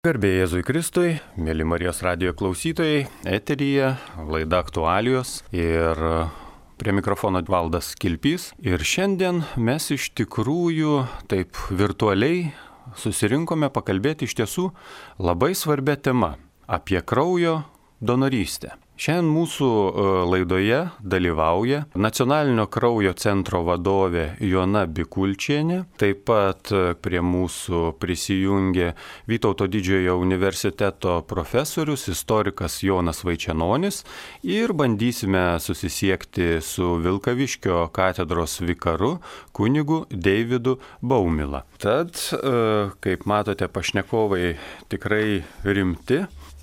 Garbė Jėzui Kristui, mėly Marijos radijo klausytojai, eteryje laida Aktualijos ir prie mikrofono Valdas Kilpys. Ir šiandien mes iš tikrųjų taip virtualiai susirinkome pakalbėti iš tiesų labai svarbia tema apie kraujo donorystę. Šiandien mūsų laidoje dalyvauja Nacionalinio kraujo centro vadovė Joana Bikulčienė, taip pat prie mūsų prisijungė Vytauto didžiojo universiteto profesorius, istorikas Jonas Vaičenonis ir bandysime susisiekti su Vilkaviškio katedros vikaru kunigu Deividu Baumila. Tad, kaip matote, pašnekovai tikrai rimti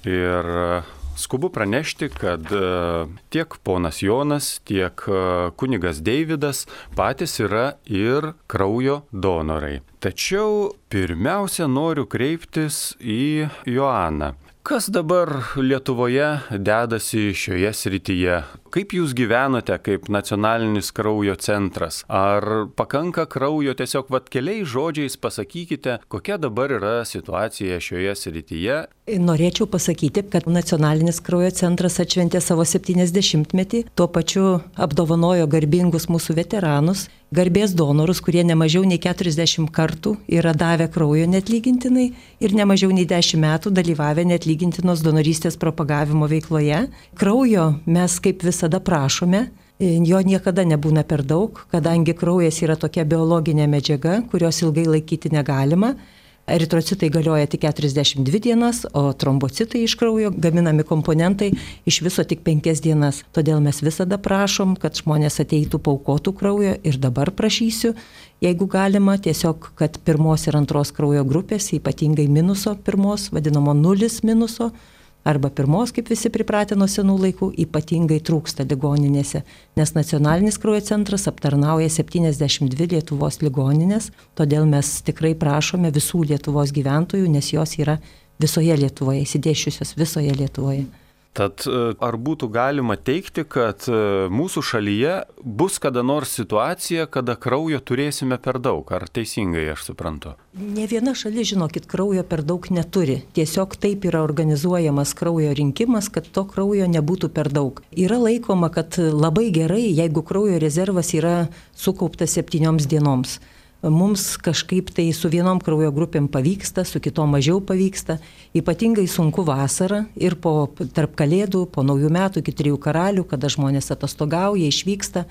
ir skubu pranešti, kad tiek ponas Jonas, tiek kunigas Deividas patys yra ir kraujo donorai. Tačiau pirmiausia noriu kreiptis į Joaną. Kas dabar Lietuvoje dedasi šioje srityje? Kaip jūs gyvenate kaip nacionalinis kraujo centras? Ar pakanka kraujo tiesiog keliais žodžiais pasakykite, kokia dabar yra situacija šioje srityje? Norėčiau pasakyti, kad Nacionalinis kraujo centras atšventė savo 70-metį, tuo pačiu apdovanojo garbingus mūsų veteranus, garbės donorus, kurie nemažiau nei 40 kartų yra davę kraujo neatlygintinai ir nemažiau nei 10 metų dalyvavę neatlygintinos donorystės propagavimo veikloje. Kraujo mes kaip visada prašome. Jo niekada nebūna per daug, kadangi kraujas yra tokia biologinė medžiaga, kurios ilgai laikyti negalima. Eritrocitai galioja tik 42 dienas, o trombocitai iš kraujo gaminami komponentai iš viso tik 5 dienas. Todėl mes visada prašom, kad žmonės ateitų paaukotų kraujo ir dabar prašysiu, jeigu galima, tiesiog, kad pirmos ir antros kraujo grupės, ypatingai minuso pirmos, vadinamo nulis minuso, arba pirmos, kaip visi pripratę nuo senų laikų, ypatingai trūksta ligoninėse, nes Nacionalinis kraujo centras aptarnauja 72 Lietuvos ligoninės, todėl mes tikrai prašome visų Lietuvos gyventojų, nes jos yra visoje Lietuvoje, įsidėsčiusios visoje Lietuvoje. Tad ar būtų galima teigti, kad mūsų šalyje bus kada nors situacija, kada kraujo turėsime per daug? Ar teisingai aš suprantu? Ne viena šalis, žinokit, kraujo per daug neturi. Tiesiog taip yra organizuojamas kraujo rinkimas, kad to kraujo nebūtų per daug. Yra laikoma, kad labai gerai, jeigu kraujo rezervas yra sukauptas 7 dienoms. Mums kažkaip tai su vienom kraujo grupėm pavyksta, su kitom mažiau pavyksta. Ypatingai sunku vasarą ir tarp kalėdų, po naujų metų iki 3 karalių, kada žmonės atostogauja, išvyksta.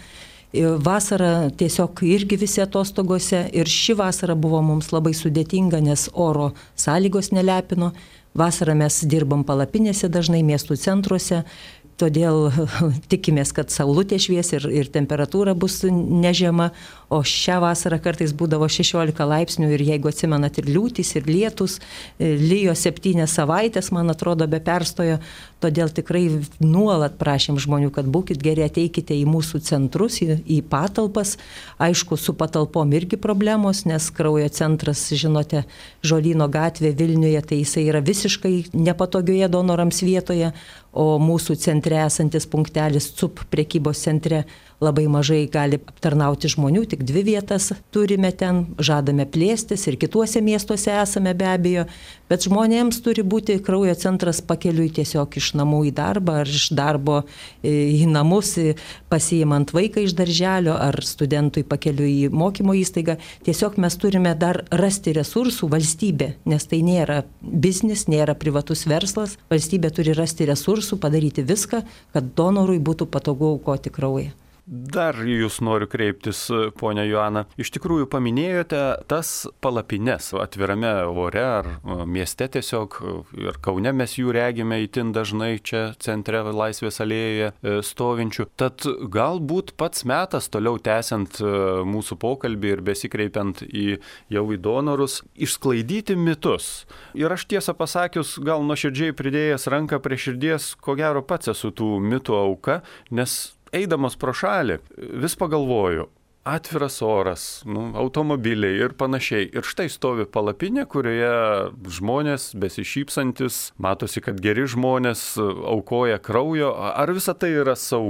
Vasara tiesiog irgi visi atostogose ir ši vasara buvo mums labai sudėtinga, nes oro sąlygos nelepino. Vasarą mes dirbam palapinėse dažnai miestų centruose. Todėl tikimės, kad saulutė švies ir temperatūra bus nežema, o šią vasarą kartais būdavo 16 laipsnių ir jeigu atsimenat ir liūtys, ir lietus, lijo 7 savaitės, man atrodo, be perstojo, todėl tikrai nuolat prašėm žmonių, kad būkit geri, ateikite į mūsų centrus, į patalpas. Aišku, su patalpom irgi problemos, nes kraujo centras, žinote, Žolyno gatvė Vilniuje, tai jisai yra visiškai nepatogioje donorams vietoje, o mūsų centre esantis punktelis CUP prekybos centre labai mažai gali aptarnauti žmonių, tik 2 vietas turime ten, žadame plėstis ir kituose miestuose esame be abejo, bet žmonėms turi būti kraujo centras pakeliui tiesiog iš namų į darbą ar iš darbo į namus, pasiimant vaiką iš darželio ar studentui pakeliui į mokymo įstaigą. Tiesiog mes turime dar rasti resursų valstybė, nes tai nėra biznis, nėra privatus verslas, valstybė turi rasti resursų, padaryti viską, kad donorui būtų patogu aukoti kraują. Dar jūs noriu kreiptis, ponia Joana. Iš tikrųjų paminėjote tas palapines atvirame ore ar mieste tiesiog, ir Kaune mes jų regime itin dažnai čia centre Laisvės alėjoje stovinčių. Tad galbūt pats metas toliau tęsiant mūsų pokalbį ir besikreipiant jau į donorus, išsklaidyti mitus. Ir aš tiesą pasakius, gal nuoširdžiai pridėjęs ranką prie širdies, ko gero pats esu tų mitų auka, nes eidamas pro šalį, vis pagalvoju, atviras oras, automobiliai ir panašiai. Ir štai stovi palapinė, kurioje žmonės besišypsantis, matosi, kad geri žmonės aukoja kraujo. Ar visa tai yra saugu?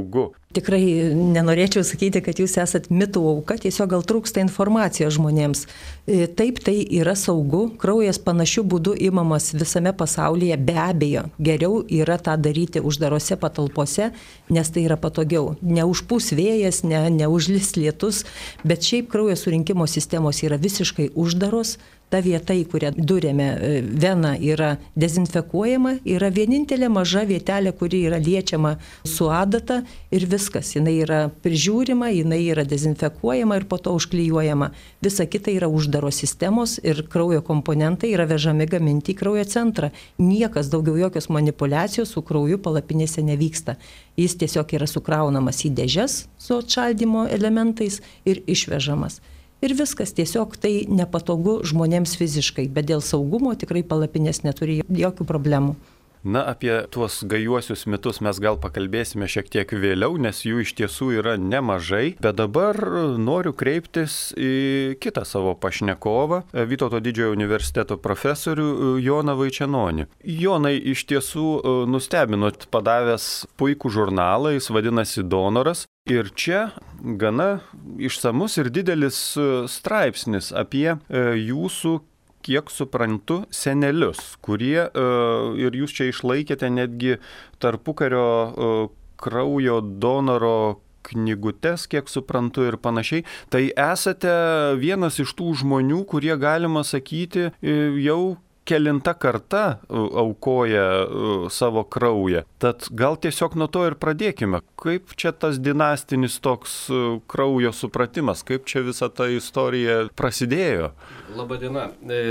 Tikrai nenorėčiau sakyti, kad jūs esat mitų auka, tiesiog gal trūksta informacijos žmonėms. Taip, tai yra saugu, kraujas panašių būdų imamas visame pasaulyje, be abejo. Geriau yra tą daryti uždarose patalpose, nes tai yra patogiau. Neužpūs vėjas, neužlis lietus, bet šiaip kraujo surinkimo sistemos yra visiškai uždaros. Ta vieta, į kurią durėme veną, yra dezinfekuojama, yra vienintelė maža vietelė, kuri yra liečiama su adata ir viskas. Jinai yra prižiūrima, jinai yra dezinfekuojama ir po to užklijuojama. Visa kita yra uždaros sistemos ir kraujo komponentai yra vežami gaminti į kraujo centrą. Niekas daugiau jokios manipulacijos su krauju palapinėse nevyksta. Jis tiesiog yra sukraunamas į dėžes su atšaldymo elementais ir išvežamas. Ir viskas, tiesiog tai nepatogu žmonėms fiziškai, bet dėl saugumo tikrai palapinės neturi jokių problemų. Na, apie tuos gajuosius mitus mes gal pakalbėsime šiek tiek vėliau, nes jų iš tiesų yra nemažai, bet dabar noriu kreiptis į kitą savo pašnekovą, Vytauto didžiojo universiteto profesorių Joną Vaičenonį. Jonai, iš tiesų nustebinot padavęs puikų žurnalą, jis vadinasi Donoras. Ir čia gana išsamus ir didelis straipsnis apie jūsų, kiek suprantu, senelius, kurie, ir jūs čia išlaikėte netgi tarpukario kraujo donoro knygutes, kiek suprantu ir panašiai. Tai esate vienas iš tų žmonių, kurie, galima sakyti, jau kelinta karta aukoja savo kraują. Tad gal tiesiog nuo to ir pradėkime. Kaip čia tas dinastinis toks kraujo supratimas, kaip čia visa ta istorija prasidėjo? Labadiena.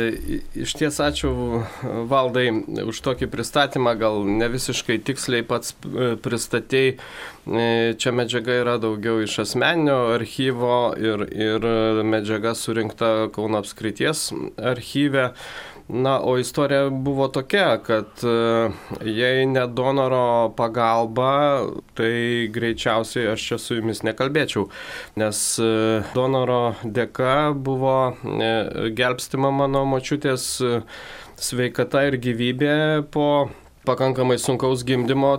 Iš ties ačiū, Valdai, už tokį pristatymą. Gal ne visiškai tiksliai pats pristatei. Čia medžiaga yra daugiau iš asmeninio archyvo ir medžiaga surinkta Kauno apskrities archyve. Na, o istorija buvo tokia, kad jei ne donoro pagalba, tai greičiausiai aš čia su jumis nekalbėčiau, nes donoro dėka buvo gelbstima mano močiutės sveikata ir gyvybė po pakankamai sunkaus gimdymo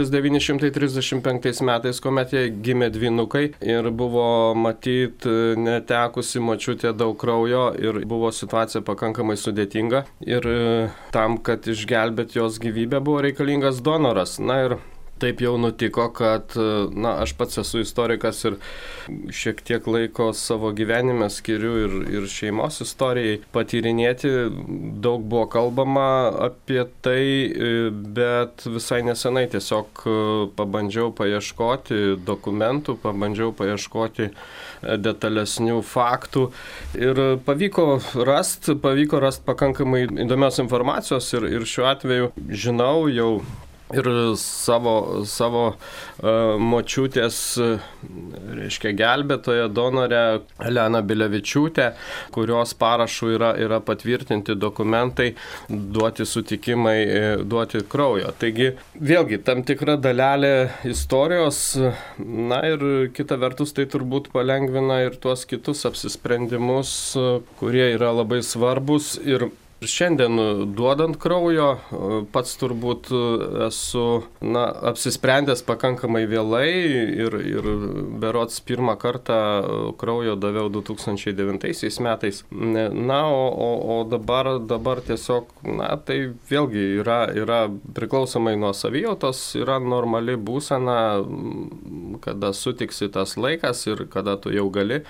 1935 metais, kuomet jai gimė dvynukai ir buvo matyt netekusi močiutė daug kraujo ir buvo situacija pakankamai sudėtinga ir tam, kad išgelbėt jos gyvybę, buvo reikalingas donoras. Na ir taip jau nutiko, kad aš pats esu istorikas ir šiek tiek laiko savo gyvenime skiriu ir šeimos istorijai patyrinėti. Daug buvo kalbama apie tai, bet visai nesenai tiesiog pabandžiau paieškoti dokumentų, pabandžiau paieškoti detalesnių faktų ir pavyko rasti pakankamai įdomios informacijos ir šiuo atveju žinau jau ir savo močiutės, reiškia, gelbėtoją, donorę Eleną Bilevičiūtę, kurios parašų yra patvirtinti dokumentai, duoti sutikimai, duoti kraujo. Taigi, vėlgi, tam tikra dalelė istorijos, na ir kita vertus tai turbūt palengvina ir tuos kitus apsisprendimus, kurie yra labai svarbus ir šiandien duodant kraujo, pats turbūt esu apsisprendęs pakankamai vėlai ir berods pirmą kartą kraujo daviau 2009 metais. Na, o dabar tiesiog, tai vėlgi yra priklausomai nuo savijautos, yra normali būsena, kada sutiksi tas laikas ir kada tu jau gali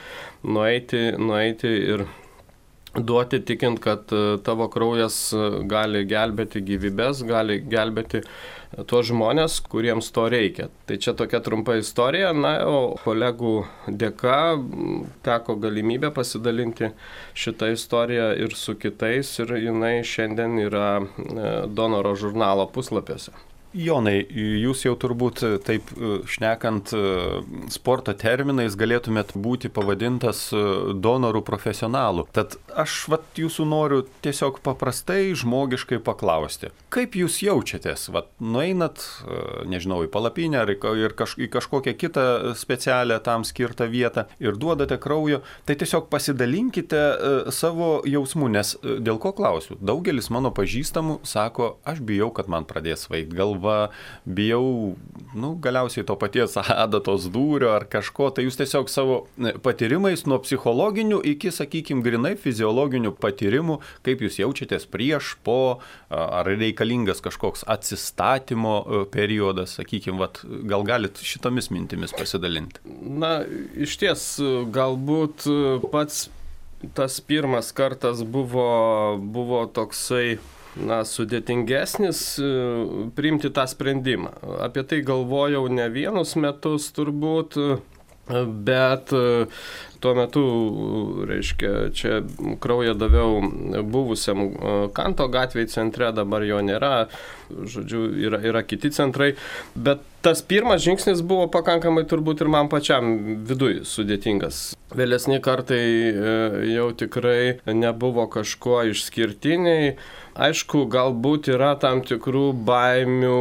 nueiti ir duoti, tikint, kad tavo kraujas gali gelbėti gyvybės, gali gelbėti tuos žmonės, kuriems to reikia. Tai čia tokia trumpa istorija, o kolegų dėka teko galimybę pasidalinti šitą istoriją ir su kitais ir jinai šiandien yra donoro žurnalo puslapiuose. Jonai, jūs jau turbūt taip šnekant sporto terminais galėtumėt būti pavadintas donorų profesionalu. Tad aš jūsų noriu tiesiog paprastai žmogiškai paklausti. Kaip jūs jaučiatės? Nueinat, nežinau, į palapinę ar į kažkokią kitą specialią tam skirtą vietą ir duodate kraujo, tai tiesiog pasidalinkite savo jausmų, nes dėl ko klausiu? Daugelis mano pažįstamų sako, aš bijau, kad man pradės svaigt galva, galva, bijau, galiausiai to paties adatos dūrio ar kažko, tai jūs tiesiog savo patyrimais nuo psichologinių iki, sakykime, grinai fiziologinių patyrimų, kaip jūs jaučiatės prieš, po, ar reikalingas kažkoks atsistatymo periodas, sakykime, gal galit šitomis mintimis pasidalinti? Na, iš ties, galbūt pats tas pirmas kartas buvo toksai, sudėtingesnis priimti tą sprendimą. Apie tai galvojau ne vienus metus turbūt, bet tuo metu, čia kraują daviau buvusiam Kanto gatvėje centre, dabar jo nėra, žodžiu, yra kiti centrai, bet tas pirmas žingsnis buvo pakankamai turbūt ir man pačiam viduj sudėtingas. Vėlesni kartai jau tikrai nebuvo kažkuo išskirtiniai. Aišku, galbūt yra tam tikrų baimių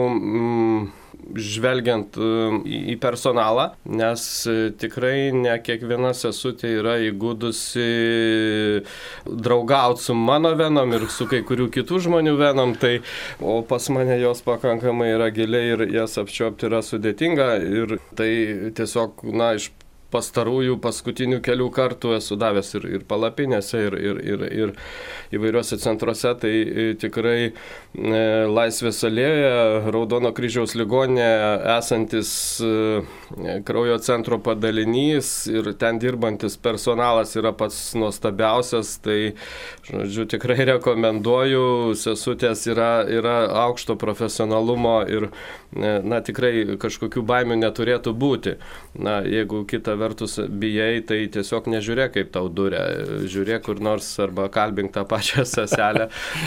žvelgiant į personalą, nes tikrai ne kiekviena sesutė yra įgudusi draugauti su mano venom ir su kai kurių kitų žmonių venom, o pas mane jos pakankamai yra giliai ir jas apčiuopti yra sudėtinga ir tai tiesiog, iš paskutinių kelių kartų esu davęs ir palapinėse, ir įvairiuose centruose, tai tikrai Laisvės alėjoje, Raudono kryžiaus ligoninėje esantis kraujo centro padalinys ir ten dirbantis personalas yra pats nuostabiausias, tai, žodžiu, tikrai rekomenduoju, sesutės yra aukšto profesionalumo ir, tikrai kažkokių baimių neturėtų būti. Jeigu kita vertus bijai, tai tiesiog nežiūrėk, kaip tau duria, žiūrėk kur nors arba kalbink tą pačią seselę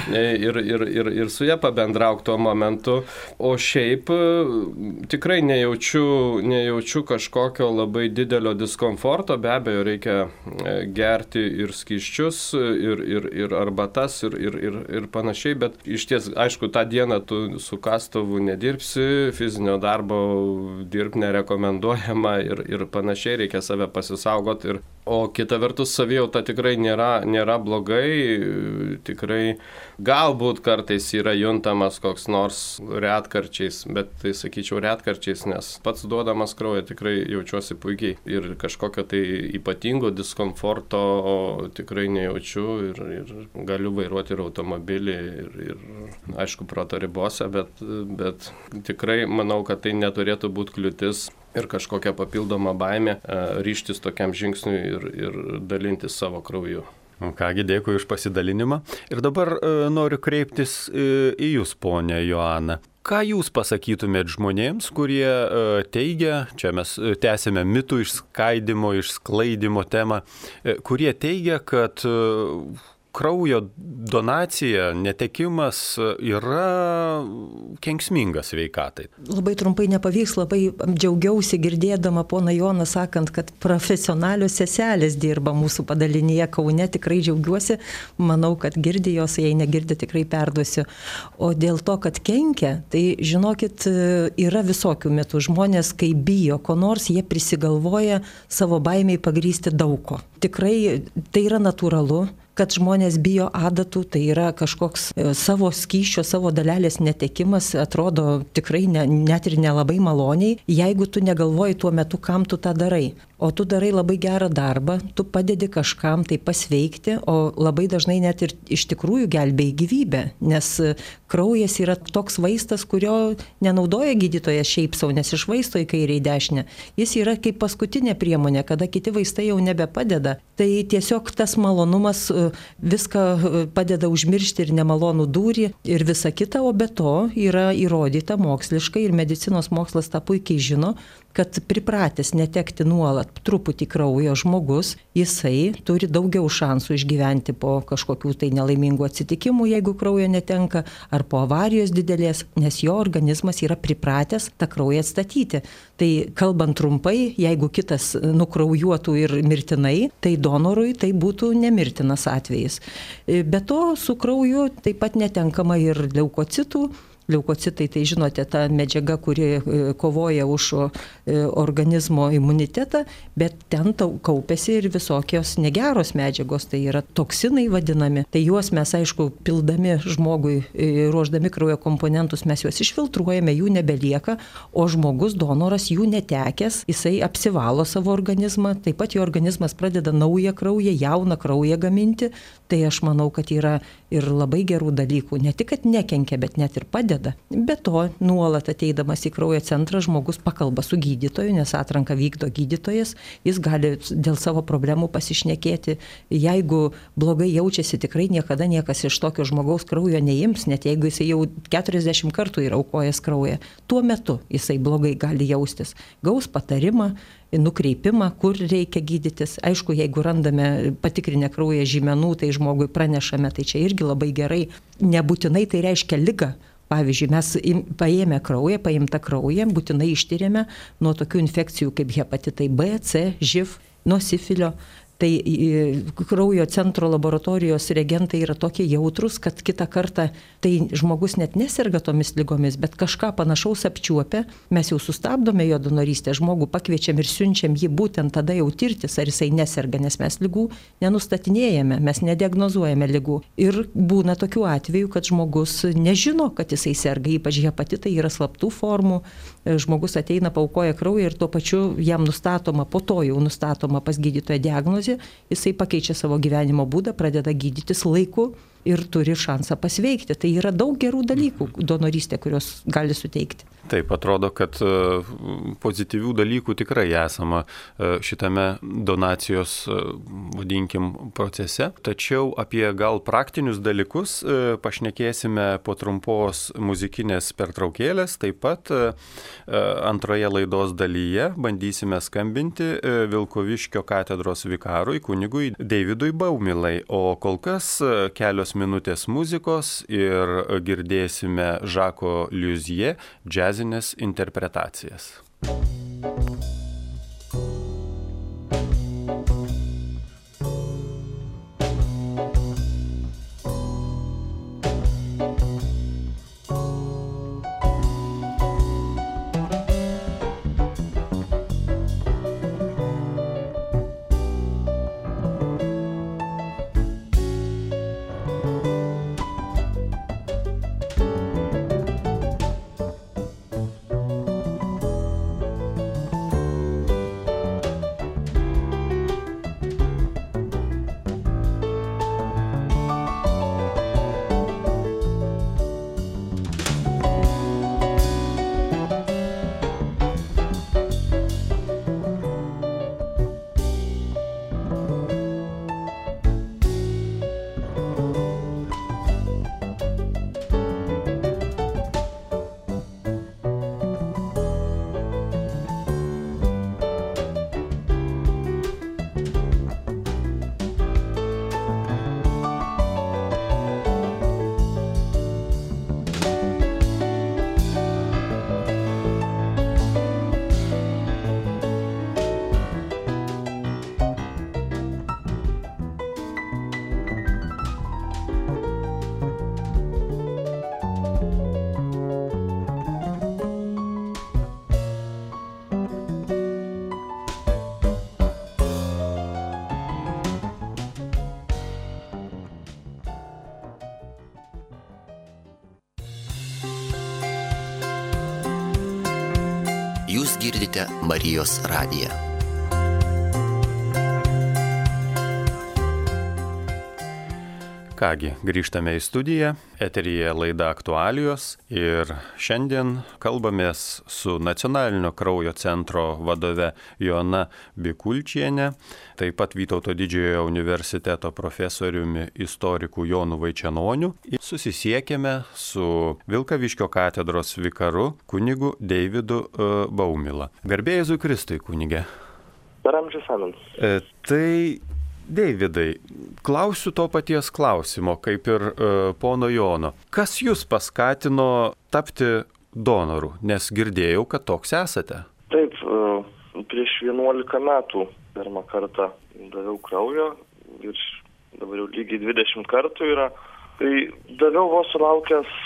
ir su ją pabendrauk tuo momentu. O šiaip tikrai nejaučiu kažkokio labai didelio diskomforto, be abejo reikia gerti ir skysčius, ir arbatas, ir panašiai, bet iš ties, aišku, tą dieną tu su kastuvu nedirbsi, fizinio darbo dirbti nerekomenduojama ir panašiai, reikia save pasisaugoti. O kita vertus, savijauta tikrai nėra blogai, tikrai galbūt kartais yra juntamas koks nors retkarčiais, bet tai sakyčiau retkarčiais, nes pats duodamas kraują tikrai jaučiuosi puikiai ir kažkokio tai ypatingo diskomforto tikrai nejaučiu ir galiu vairuoti ir automobilį ir aišku proto ribose, bet tikrai manau, kad tai neturėtų būti kliūtis ir kažkokia papildoma baimė ryžtis tokiam žingsniui ir dalintis savo krauju. Kągi, dėkui už pasidalinimą. Ir dabar noriu kreiptis į jūs, ponė Joana. Ką jūs pasakytumėt žmonėms, kurie teigia, čia mes tęsime mitų išskaidimo, išsklaidimo temą, kurie teigia, kad kraujo donacija, netekimas yra kenksmingas sveikatai. Labai trumpai nepavyks, labai džiaugiausi girdėdama poną Joną sakant, kad profesionalios seselės dirba mūsų padalinyje Kaune, tikrai džiaugiuosi, manau, kad girdi jos, jei negirdi, tikrai perduosiu. O dėl to, kad kenkia, tai žinokit, yra visokių mitų. Žmonės, kai bijo ko nors, jie prisigalvoja savo baimiai pagrįsti daug ko. Tikrai tai yra natūralu, kad žmonės bijo adatų, tai yra kažkoks savo skysčio, savo dalelės netekimas, atrodo tikrai net ir nelabai maloniai, jeigu tu negalvoji tuo metu, kam tu tą darai. O tu darai labai gerą darbą, tu padedi kažkam tai pasveikti, o labai dažnai net ir iš tikrųjų gelbėji gyvybę, nes kraujas yra toks vaistas, kurio nenaudoja gydytojas šiaip sau, nes išvaisto į kairę į dešinę. Jis yra kaip paskutinė priemonė, kada kiti vaistai jau nebepadeda. Tai tiesiog tas malonumas viską padeda užmiršti ir nemalonų dūrį ir visa kita, o be to yra įrodyta moksliškai ir medicinos mokslas tą puikiai žino, kad pripratęs netekti nuolat truputį kraujo žmogus, jisai turi daugiau šansų išgyventi po kažkokių tai nelaimingų atsitikimų, jeigu kraujo netenka, ar po avarijos didelės, nes jo organizmas yra pripratęs tą kraują atstatyti. Tai kalbant trumpai, jeigu kitas nukraujuotų ir mirtinai, tai donorui tai būtų nemirtinas atvejis. Be to, su krauju taip pat netenkama ir leukocitų. Leukocitai, tai žinote, ta medžiaga, kuri kovoja už organizmo imunitetą, bet ten kaupiasi ir visokios negeros medžiagos, tai yra toksinai vadinami. Tai juos mes, aišku, pildami žmogui, ruoždami kraujo komponentus, mes juos išfiltruojame, jų nebelieka, o žmogus, donoras, jų netekęs, jisai apsivalo savo organizmą, taip pat jo organizmas pradeda naują kraują, jauną kraują gaminti, tai aš manau, kad yra ir labai gerų dalykų, ne tik, kad nekenkia, bet net ir padeda. Be to, nuolat ateidamas į kraujo centrą, žmogus pakalba su gydytoju, nes atranką vykdo gydytojas, jis gali dėl savo problemų pasišnekėti. Jeigu blogai jaučiasi, tikrai niekada niekas iš tokio žmogaus kraujo neims, net jeigu jisai jau 40 kartų yra aukojęs kraują. Tuo metu jisai blogai gali jaustis. Gaus patarimą, nukreipimą, kur reikia gydytis. Aišku, jeigu randame patikrinę kraują žymenų, tai žmogui pranešame, tai čia irgi labai gerai. Nebūtinai tai reiškia ligą. Pavyzdžiui, mes paėmę kraują, paimtą kraują, būtinai ištyrėme nuo tokių infekcijų kaip hepatitai B, C, živ, nuo sifilio. Tai kraujo centro laboratorijos reagentai yra tokie jautrus, kad kitą kartą tai žmogus net neserga tomis ligomis, bet kažką panašaus apčiuopia, mes jau sustabdome jo donorystę, žmogų pakviečiam ir siunčiam jį būtent tada jau tirtis, ar jisai neserga, nes mes ligų nenustatinėjame, mes nediagnozuojame ligų. Ir būna tokių atvejų, kad žmogus nežino, kad jisai serga, ypač hepatitai yra slaptų formų, žmogus ateina, paaukoja kraują ir tuo pačiu jam nustatoma, po to jau nustatoma pas gydytoją diagnozė, jisai pakeičia savo gyvenimo būdą, pradeda gydytis laiku ir turi šansą pasveikti. Tai yra daug gerų dalykų donorystė, kurios gali suteikti. Taip, atrodo, kad pozityvių dalykų tikrai esama šitame donacijos, vadinkim, procese. Tačiau apie gal praktinius dalykus pašnekėsime po trumpos muzikinės pertraukėlės. Taip pat antroje laidos dalyje bandysime skambinti Vilkaviškio katedros vikarui, kunigui Davidui Baumilai. O kol kas kelios minutės muzikos ir girdėsime Žako Liuzie džiazinės interpretacijas. Jūs girdite Marijos radiją. Kągi, grįžtame į studiją, eteryje laida Aktualijos ir šiandien kalbamės su Nacionalinio kraujo centro vadove Joana Bikulčienė, taip pat Vytauto didžiojo universiteto profesoriumi istoriku Jonu Vaičenoniu. Susisiekėme su Vilkaviškio katedros vikaru kunigu Davidu Baumila. Garbė Jėzui Kristui, kunige. Per amžius amins. Tai Davidai, klausiu to paties klausimo, kaip ir pono Jono. Kas jūs paskatino tapti donoru, nes girdėjau, kad toks esate? Taip, prieš 11 metų pirmą kartą daviau kraujo ir dabar jau lygiai 20 kartų yra. Tai daviau vos sulaukęs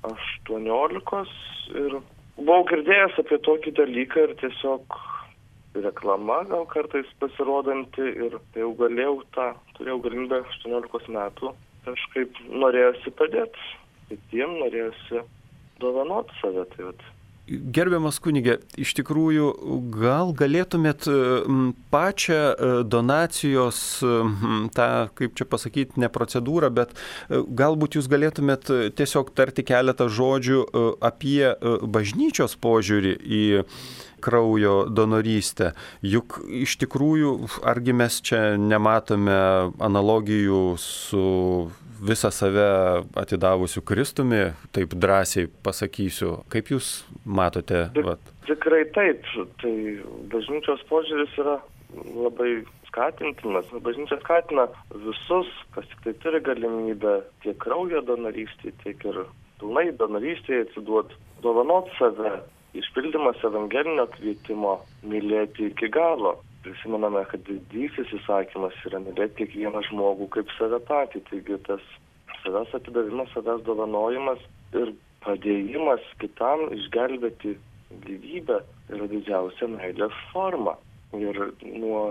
18 ir buvau girdėjęs apie tokį dalyką ir tiesiog reklama gal kartais pasirodanti ir tai jau turėjau galimybę 18 metų kažkaip norėjosi padėti kitiem, norėjosi dovanoti save. Tai Gerbiamas kunige, iš tikrųjų, gal galėtumėt pačią donacijos, tą, kaip čia pasakyti, ne procedūrą, bet galbūt jūs galėtumėt tiesiog tarti keletą žodžių apie bažnyčios požiūrį į kraujo donorystę. Juk iš tikrųjų, argi mes čia nematome analogijų su visą save atidavusiu Kristumi, taip drąsiai pasakysiu. Kaip jūs matote? Tikrai taip. Tai bažnyčios požiūris yra labai skatintinas. Bažnyčia skatina visus, kas tik tai turi galimybę tiek kraujo donorystėje, tiek ir pilnai donorystėje atsiduoti, dovanoti save. Išpildymas evangelinio kvietimo mylėti iki galo. Prisimename, kad didysis įsakymas yra mylėti kiekvieną žmogų kaip save patį. Taigi tas savęs atidavimas, savęs dovanojimas ir padėjimas kitam išgelbėti gyvybę yra didžiausia meilės forma. Ir nuo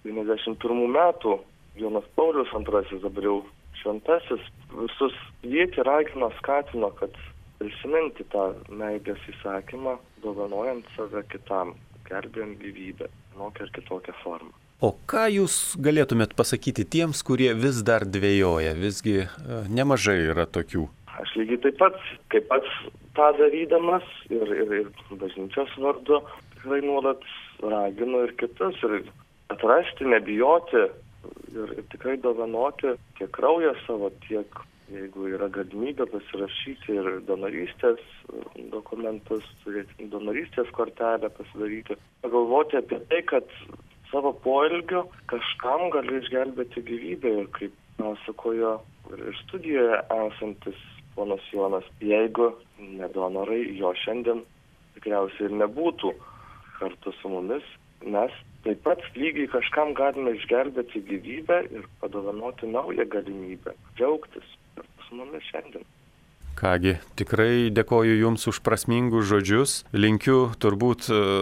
91 metų Jonas Paulius II, dabar jau šventasis, visus kvietė, ragino, skatino, kad prisiminti tą meilės įsakymą, dovanojant save kitam, gelbėjant gyvybę, vienokią ar kitokią formą. O ką jūs galėtumėt pasakyti tiems, kurie vis dar dvejoja? Visgi nemažai yra tokių. Aš lygiai taip pat, kaip pats tą darydamas ir bažnyčios vardu, tikrai nuolat raginu ir kitus, ir atrasti, nebijoti ir tikrai dovanoti tiek kraują savo, tiek, jeigu yra galimybė, pasirašyti ir donorystės dokumentus, turėti donorystės kortelę pasidaryti. Pagalvoti apie tai, kad savo poelgiu kažkam gali išgelbėti gyvybę ir kaip pasakojo ir studijoje esantis ponas Jonas, jeigu ne donorai, jo šiandien tikriausiai ir nebūtų kartu su mumis, mes taip pat lygiai kažkam galime išgelbėti gyvybę ir padovanoti naują galimybę, džiaugtis kartu su mumis šiandien. Kągi, tikrai dėkoju Jums už prasmingus žodžius. Linkiu turbūt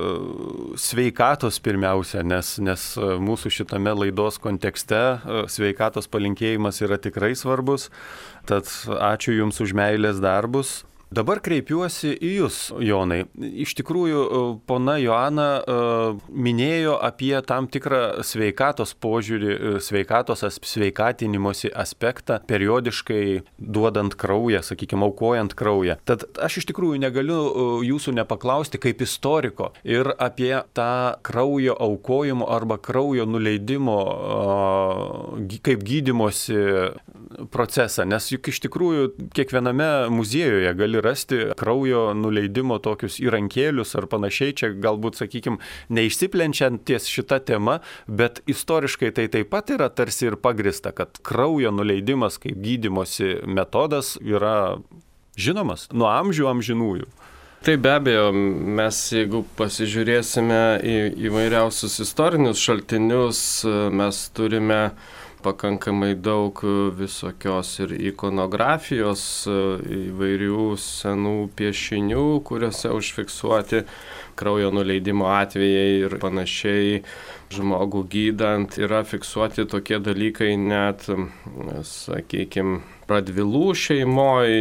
sveikatos pirmiausia, nes mūsų šitame laidos kontekste sveikatos palinkėjimas yra tikrai svarbus. Tad ačiū Jums už meilės darbus. Dabar kreipiuosi į Jūs, Jonai. Iš tikrųjų, pona Joana minėjo apie tam tikrą sveikatos požiūrį, sveikatinimosi aspektą, periodiškai duodant kraują, sakykime, aukojant kraują. Tad aš iš tikrųjų negaliu Jūsų nepaklausti kaip istoriko ir apie tą kraujo aukojimo arba kraujo nuleidimo kaip gydymosi procesą, nes juk iš tikrųjų kiekviename muziejuje gali rasti kraujo nuleidimo tokius įrankėlius ar panašiai, čia galbūt, sakykime, neišsiplenčiant ties šitą temą, bet istoriškai tai taip pat yra tarsi ir pagrista, kad kraujo nuleidimas kaip gydymosi metodas yra žinomas nuo amžių amžinųjų. Tai be abejo, mes jeigu pasižiūrėsime į įvairiausius istorinius šaltinius, mes turime pakankamai daug visokios ir ikonografijos, įvairių senų piešinių, kuriuose užfiksuoti kraujo nuleidimo atvejai ir panašiai. Žmogų gydant yra fiksuoti tokie dalykai net, sakykime, Radvilų šeimoje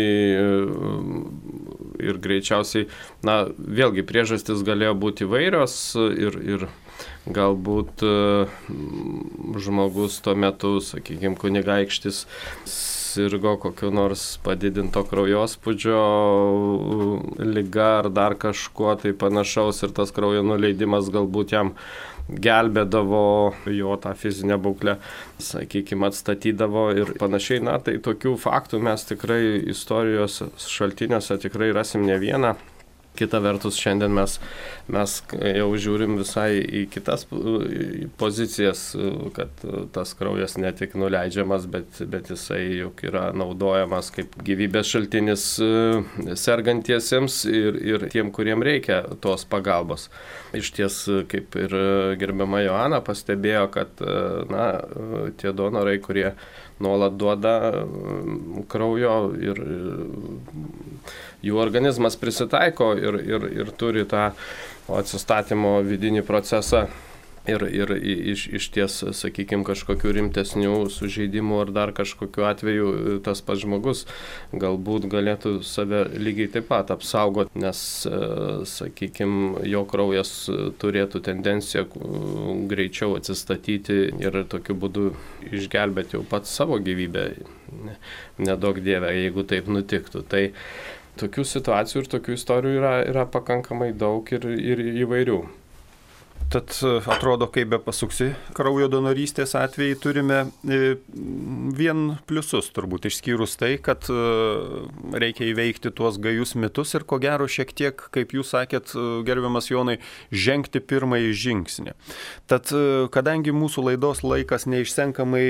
ir greičiausiai, vėlgi priežastis galėjo būti įvairios ir galbūt žmogus tuo metu, sakykime, kunigaikštis sirgo kokiu nors padidinto kraujospūdžio liga ar dar kažkuo tai panašaus ir tas kraujo nuleidimas galbūt jam gelbėdavo jo tą fizinę būklę, sakykime, atstatydavo ir panašiai. Tai tokių faktų mes tikrai istorijos šaltiniuose tikrai rasim ne vieną. Kita vertus, šiandien mes jau žiūrim visai į kitas pozicijas, kad tas kraujas ne tik nuleidžiamas, bet jisai juk yra naudojamas kaip gyvybės šaltinis sergantiesiems ir tiem, kuriem reikia tos pagalbos. Iš ties, kaip ir gerbiama Joana pastebėjo, kad tie donorai, kurie nuolat duoda kraujo ir jų organizmas prisitaiko ir turi tą atsistatymo vidinį procesą. Ir iš ties, sakykime, kažkokių rimtesnių sužeidimų ar dar kažkokiu atveju tas pats žmogus galbūt galėtų save lygiai taip pat apsaugoti, nes, sakykime, jo kraujas turėtų tendenciją greičiau atsistatyti ir tokiu būdu išgelbėti jau pats savo gyvybę, nedaug dieve, jeigu taip nutiktų. Tai tokių situacijų ir tokių istorijų yra pakankamai daug ir įvairių. Tad atrodo, kaip be pasuksi, kraujo donorystės atvejai turime vien pliusus, turbūt išskyrus tai, kad reikia įveikti tuos gajus mitus ir ko gero šiek tiek, kaip jūs sakėt, gerbiamas Jonai, žengti pirmąjį žingsnį. Tad kadangi mūsų laidos laikas neišsenkamai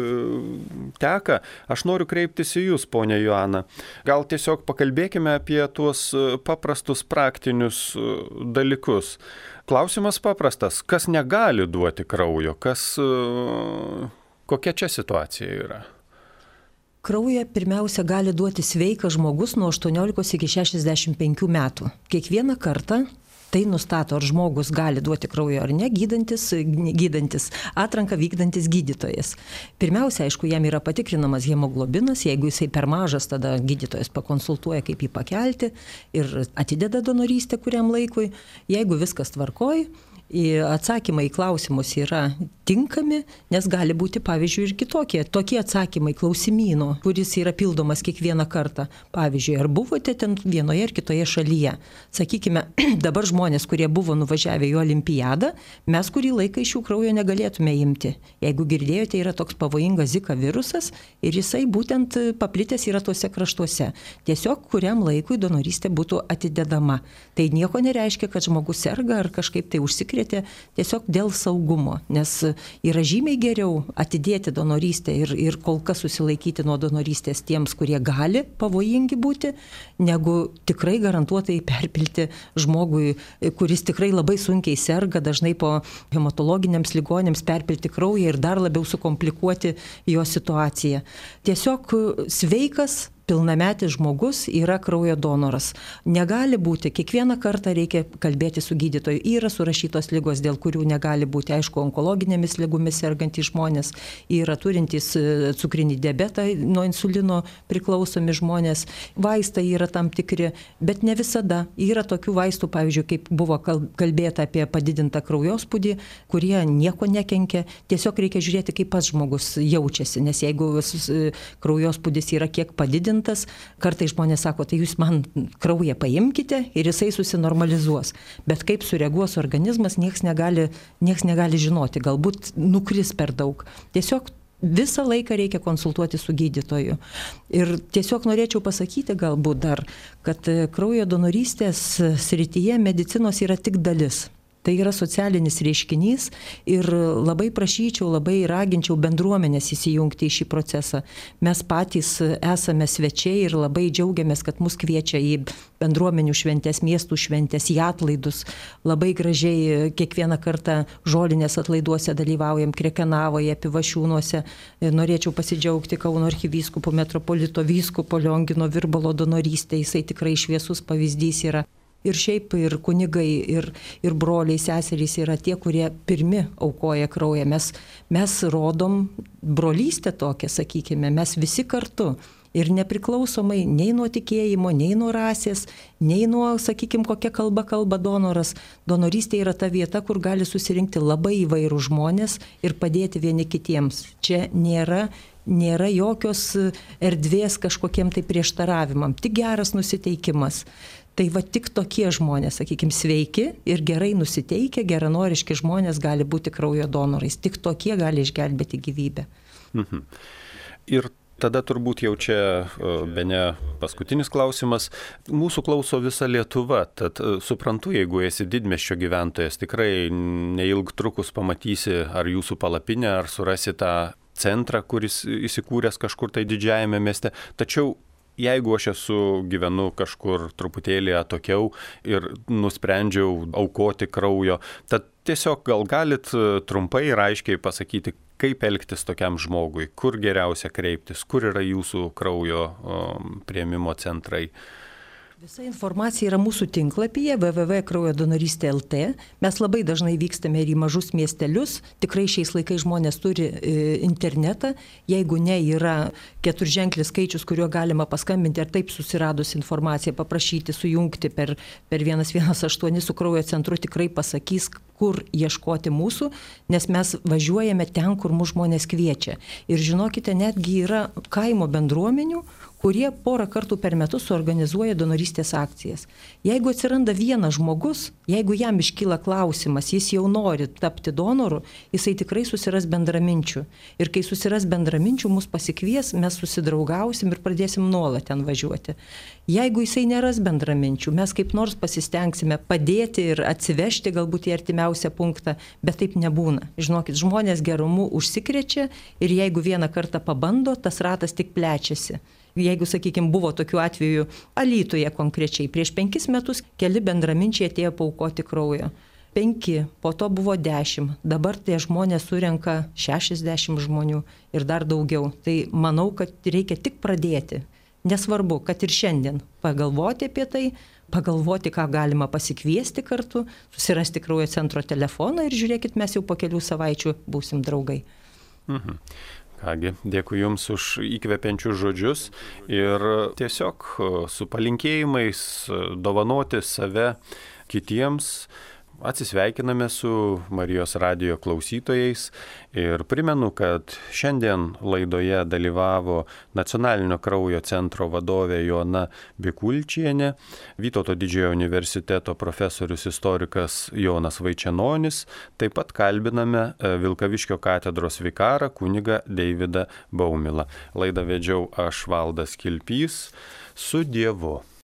teka, aš noriu kreiptis į jūs, ponia Joana. Gal tiesiog pakalbėkime apie tuos paprastus praktinius dalykus. Klausimas paprastas, kas negali duoti kraujo, kokia čia situacija yra? Kraują pirmiausia gali duoti sveikas žmogus nuo 18 iki 65 metų. Kiekvieną kartą tai nustato, ar žmogus gali duoti kraujo ar ne, gydantis atranką vykdantis gydytojas. Pirmiausia, aišku, jam yra patikrinamas hemoglobinas, jeigu jisai per mažas, tada gydytojas pakonsultuoja, kaip jį pakelti ir atideda donorystę kuriam laikui. Jeigu viskas tvarkoj, atsakymai į klausimus yra tinkami, nes gali būti, pavyzdžiui, ir kitokie. Tokie atsakymai klausimyno, kuris yra pildomas kiekvieną kartą. Pavyzdžiui, ar buvote ten vienoje ar kitoje šalyje. Sakykime, dabar žmonės, kurie buvo nuvažiavę į olimpiadą, mes kurį laiką iš jų kraujo negalėtume imti. Jeigu girdėjote, yra toks pavojingas Zika virusas ir jisai būtent paplitęs yra tuose kraštuose. Tiesiog kuriam laikui donorystė būtų atidedama. Tai nieko nereiškia, kad žmogus serga ar kažkaip tai užsikrėtė, tiesiog dėl saugumo, nes yra žymiai geriau atidėti donorystę ir kol kas susilaikyti nuo donorystės tiems, kurie gali pavojingi būti, negu tikrai garantuotai perpilti žmogui, kuris tikrai labai sunkiai serga, dažnai po hematologiniams ligonėms perpilti kraują ir dar labiau sukomplikuoti jo situaciją. Tiesiog sveikas pilnametis žmogus yra kraujo donoras. Negali būti, kiekvieną kartą reikia kalbėti su gydytoju. Yra surašytos ligos, dėl kurių negali būti, aišku, onkologinėmis ligomis sergantys žmonės, yra turintys cukrinį diabetą, nuo insulino priklausomi žmonės, vaistai yra tam tikri, bet ne visada. Yra tokių vaistų, pavyzdžiui, kaip buvo kalbėta apie padidintą kraujospūdį, kurie nieko nekenkia. Tiesiog reikia žiūrėti, kaip pats žmogus jaučiasi, nes jeigu kraujospūdis yra kiek padidintas, kartais žmonės sako, tai jūs man kraują paimkite ir jisai susinormalizuos. Bet kaip sureaguos organizmas, nieks negali žinoti, galbūt nukris per daug. Tiesiog visą laiką reikia konsultuoti su gydytoju. Ir tiesiog norėčiau pasakyti galbūt dar, kad kraujo donorystės srityje medicinos yra tik dalis. Tai yra socialinis reiškinys ir labai prašyčiau, labai raginčiau bendruomenės įsijungti į šį procesą. Mes patys esame svečiai ir labai džiaugiamės, kad mus kviečia į bendruomenių šventės, miestų šventės, į atlaidus. Labai gražiai kiekvieną kartą žolinės atlaiduose dalyvaujam, Krekenavoje, Pivašiūnuose. Norėčiau pasidžiaugti Kauno arkivyskupo metropolito vyskupo Liongino Virbalo donorystė. Jisai tikrai šviesus pavyzdys yra. Ir šiaip ir kunigai, ir broliai, seserys yra tie, kurie pirmi aukoja kraują. Mes rodom brolystę tokią, sakykime, mes visi kartu. Ir nepriklausomai nei nuo tikėjimo, nei nuo rasės, nei nuo, sakykime, kokia kalba donoras. Donorystė yra ta vieta, kur gali susirinkti labai įvairų žmonės ir padėti vieni kitiems. Čia nėra jokios erdvės kažkokiem tai prieštaravimam, tik geras nusiteikimas. Tai va tik tokie žmonės, sakykime, sveiki ir gerai nusiteikę, geranoriški žmonės gali būti kraujo donorais. Tik tokie gali išgelbėti gyvybę. Mhm. Ir tada turbūt jau čia bene paskutinis klausimas. Mūsų klauso visa Lietuva, tad suprantu, jeigu esi didmiesčio gyventojas, tikrai neilg trukus pamatysi ar jūsų palapinę, ar surasi tą centrą, kuris įsikūręs kažkur tai didžiajame mieste. Tačiau jeigu aš gyvenu kažkur truputėlį atokiau ir nusprendžiau aukoti kraujo, tad tiesiog gal galit trumpai ir aiškiai pasakyti, kaip elgtis tokiam žmogui, kur geriausia kreiptis, kur yra jūsų kraujo priėmimo centrai. Visa informacija yra mūsų tinklapyje www.kraujodonorystė.lt. Mes labai dažnai vykstame ir į mažus miestelius. Tikrai šiais laikais žmonės turi internetą. Jeigu ne, yra keturženklis skaičius, kuriuo galima paskambinti ir taip susiradus informaciją, paprašyti, sujungti per 118 su kraujo centru, tikrai pasakys, kur ieškoti mūsų, nes mes važiuojame ten, kur mūsų žmonės kviečia. Ir žinokite, netgi yra kaimo bendruomenių, kurie porą kartų per metus suorganizuoja donorystės akcijas. Jeigu atsiranda vienas žmogus, jeigu jam iškyla klausimas, jis jau nori tapti donoru, jisai tikrai susiras bendraminčių. Ir kai susiras bendraminčių, mus pasikvies, mes susidraugausim ir pradėsim nuolat ten važiuoti. Jeigu jisai neras bendraminčių, mes kaip nors pasistengsime padėti ir atsivežti galbūt į artimiausią punktą, bet taip nebūna. Žinokit, žmonės gerumu užsikrečia ir jeigu vieną kartą pabando, tas ratas tik plečiasi. Jeigu, sakykime, buvo tokių atvejų Alytuje konkrečiai, prieš 5 metus keli bendraminčiai atėjo paaukoti kraujo. 5, po to buvo 10, dabar tie žmonės surenka 60 žmonių ir dar daugiau. Tai manau, kad reikia tik pradėti. Nesvarbu, kad ir šiandien pagalvoti apie tai, pagalvoti, ką galima pasikviesti kartu, susirasti kraujo centro telefoną ir žiūrėkit, mes jau po kelių savaičių būsim draugai. Mhm. Kągi, dėkui Jums už įkvepiančius žodžius ir tiesiog su palinkėjimais dovanoti save kitiems. Atsisveikiname su Marijos radijo klausytojais ir primenu, kad šiandien laidoje dalyvavo Nacionalinio kraujo centro vadovė Joana Bikulčienė, Vytauto didžiojo universiteto profesorius istorikas Jonas Vaičenonis, taip pat kalbiname Vilkaviškio katedros vikarą kunigą Deividą Baumilą. Laidą vedžiau aš, Valdas Kilpys, su Dievu.